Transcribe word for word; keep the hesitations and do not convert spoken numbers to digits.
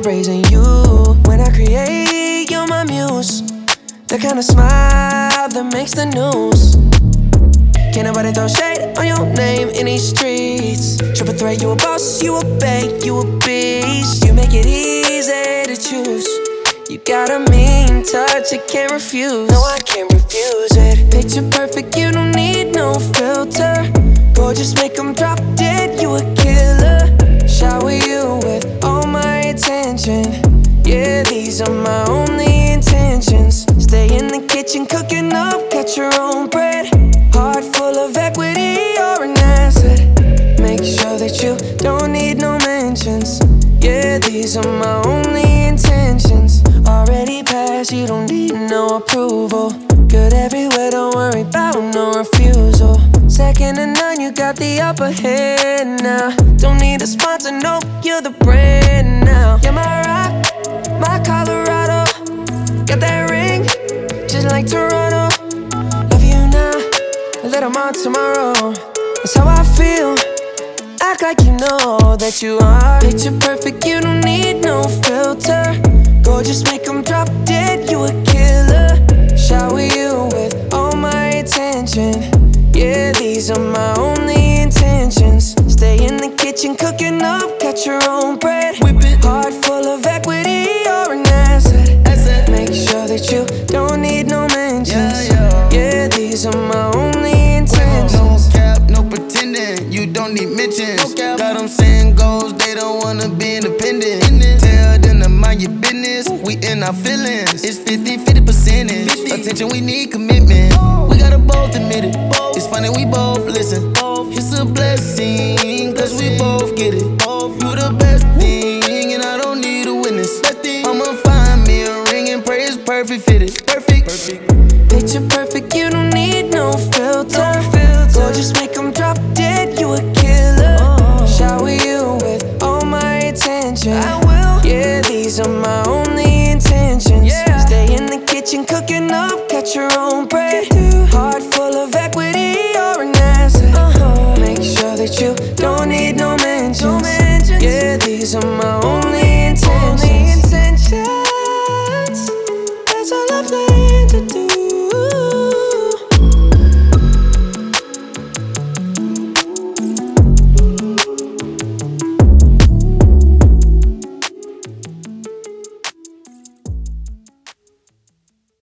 praising you. When I create, you're my muse. The kind of smile that makes the news. Can't nobody throw shade on your name in these streets. Triple threat, you a boss, you a bank, you a beast. You make it easy to choose. You got a mean touch, I can't refuse. No, I can't refuse it. Picture perfect, you don't need no filter. Gorgeous, make them drop dead, you a killer. Shower you with all my attention. Yeah, these are my only intentions. Stay in the kitchen, cooking up, cut your own bread. Heart full of equity, you're an asset. Make sure that you don't need no mentions. Yeah, these are my only intentions. Already passed, you don't need no approval. Good everywhere, don't worry about no refusal. Second to none, you got the upper hand now. Don't need a sponsor, no, you're the brand now. You're my rock, my Colorado. Got that ring, just like Toronto. Love you now, a little more tomorrow. That's how I feel. Act like you know that you are. Picture perfect, you don't need no filter. Gorgeous, make them drop dead, you a killer. Shower you with all my attention. Yeah, these are my only intentions. Stay in the kitchen, cooking up, cut your own bread. Heart full of equity, you're an asset. Make sure that you don't need no mentions. Yeah, these are my only intentions. No cap, no pretending, you don't need mentions. Got them saying goals, they don't wanna be independent. Tell them to mind your business, we in our feelings. It's fifty fifty percentage. Attention, we need commitment. We gotta both admit it. It's funny, we both listen. It's a blessing, cause we both get it. You the best thing, and I don't need a witness. I'ma find me a ring and pray it's perfect fitted. Perfect. Picture perfect, you don't need no filter. Gorgeous, make them drop dead, you a killer. Shower you with all my attention. Yeah, these are my only intentions. Stay in the kitchen, cooking up, cut your own bread.